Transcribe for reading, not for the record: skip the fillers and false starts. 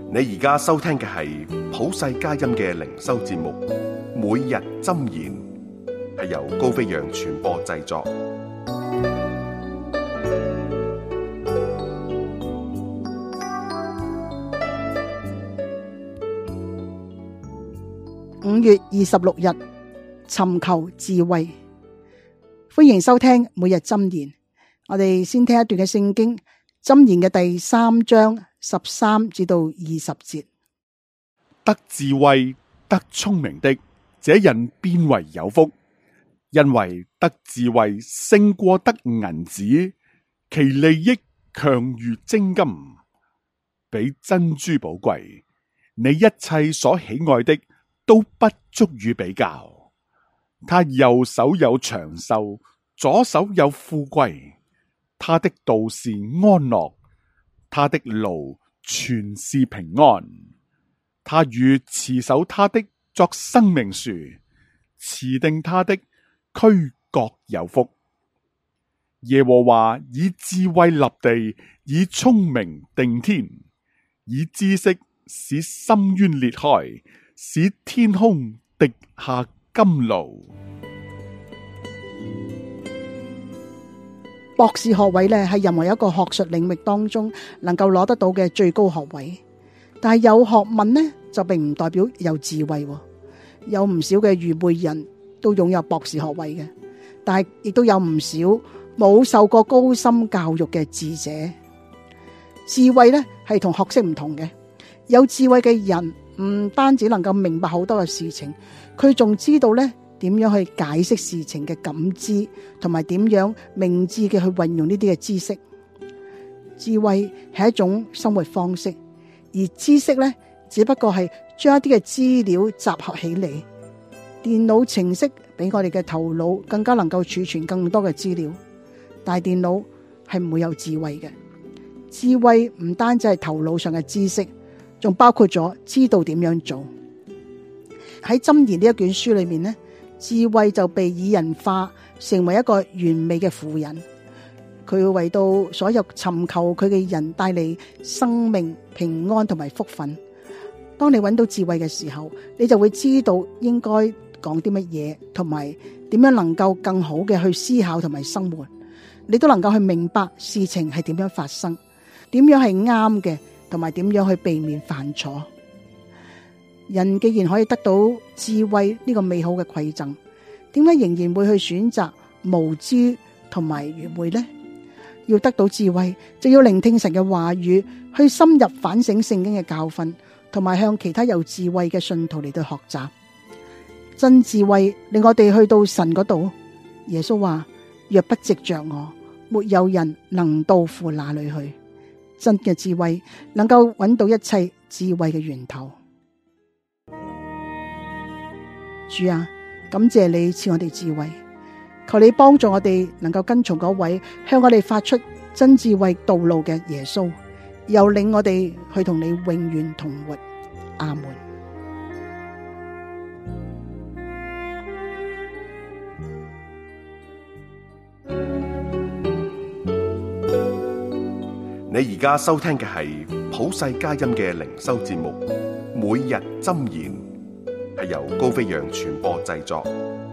你而家收聽嘅係普世佳音嘅靈修節目，每日箴言，係由高飛揚傳播製作。 5月26日，尋求智慧。歡迎收聽每日箴言。我哋先聽一段嘅聖經，箴言嘅第3章13至到20節。 得智慧、得聰明的，這人便為有福，因為得智慧勝過得銀子，其利益強如精金，比珍珠寶貴。你一切所喜愛的，都不足與比較。他右手有長壽，左手有富貴。他的道是安樂，他的路全是平安。他與持守他的作生命樹，持定他的俱各有福。耶和華以智慧立地，以聰明定天，以知識使深淵裂開，使天空滴下甘露。 博士學位咧，係任何一個學術領域當中能夠攞得到嘅最高學位。但係有學問呢，就並唔代表有智慧。有唔少嘅愚昧人都擁有博士學位嘅，但係亦都有唔少冇受過高深教育嘅智者。智慧咧係同學識唔同嘅。有智慧嘅人唔單止能夠明白好多嘅事情，佢仲知道咧點樣去解釋事情嘅感知，同埋點樣明智嘅去運用呢啲嘅知識。智慧係一種生活方式，而知識咧只不過係將一啲嘅資料集合起嚟。電腦程式比我哋嘅頭腦更加能夠儲存更多嘅資料，但係電腦係唔會有智慧嘅。智慧唔單止係頭腦上嘅知識，仲包括咗知道點樣做。喺箴言呢一卷書裏面呢，智慧就被擬人化，成為一個完美嘅婦人。佢會為到所有尋求佢嘅人帶嚟生命、平安同埋福分。當你揾到智慧嘅時候，你就會知道應該講啲乜嘢，同埋點樣能夠更好嘅去思考同埋生活。你都能夠去明白事情係點樣發生，點樣係啱嘅，同埋點樣去避免犯錯。人既然可以得到智慧呢個美好嘅饋贈，點解仍然會去選擇無知同埋愚昧呢？要得到智慧，就要聆聽神嘅話語，去深入反省聖經嘅教訓，同埋向其他有智慧嘅信徒嚟到學習。真智慧令我哋去到神嗰度。耶穌話：若不藉着我，沒有人能到父那裏去。真嘅智慧能夠揾到一切智慧嘅源頭。主啊，感謝你賜我哋智慧，求你幫助我哋能夠跟從嗰位向我哋發出真智慧道路嘅耶穌，又領我哋去同你永遠同活。阿門。 你而家收聽嘅係普世佳音嘅靈修節目，每日箴言，係由高飛揚傳播製作。